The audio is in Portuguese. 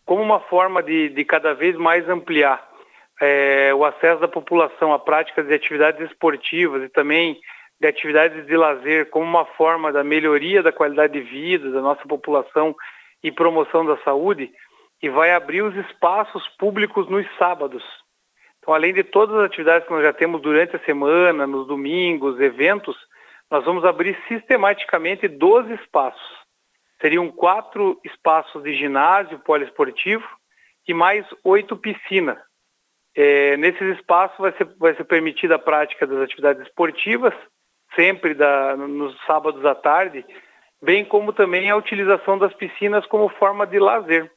como uma forma de cada vez mais ampliar o acesso da população à prática de atividades esportivas e também de atividades de lazer, como uma forma da melhoria da qualidade de vida da nossa população e promoção da saúde, e vai abrir os espaços públicos nos sábados. Então, além de todas as atividades que nós já temos durante a semana, nos domingos, eventos, nós vamos abrir sistematicamente 12 espaços. Seriam 4 espaços de ginásio poliesportivo e mais 8 piscinas. Nesses espaços vai ser permitida a prática das atividades esportivas, sempre nos sábados à tarde, bem como também a utilização das piscinas como forma de lazer.